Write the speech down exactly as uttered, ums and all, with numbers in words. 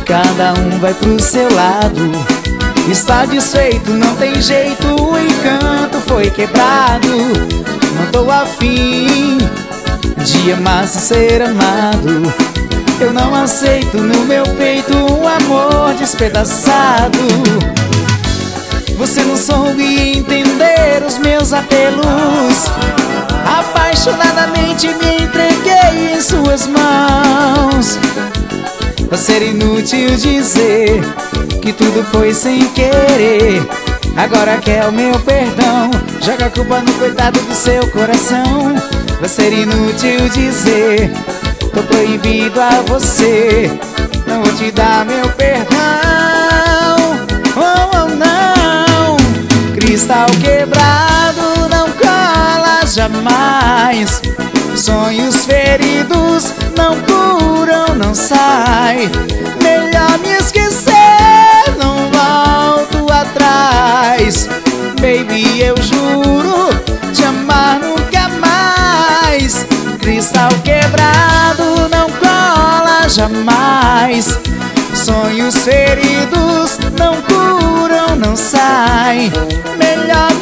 cada um vai pro seu lado. Está desfeito, não tem jeito, o encanto foi quebrado. Não tô afim de amar sem ser amado. Eu não aceito no meu peito um amor despedaçado. Você não soube entender os meus apelos. Apaixonadamente me entreguei em suas mãos. Vai ser inútil dizer que tudo foi sem querer. Agora quer o meu perdão, joga a culpa no coitado do seu coração. Vai ser inútil dizer, tô proibido a você, não vou te dar meu perdão. Oh, oh não, cristal quebrado não cola jamais. Sonhos feridos não curam, não sai. Melhor me esquecer, não volto atrás. Baby, eu juro te amar nunca mais. Cristal quebrado não cola jamais. Sonhos feridos não curam, não sai. Melhor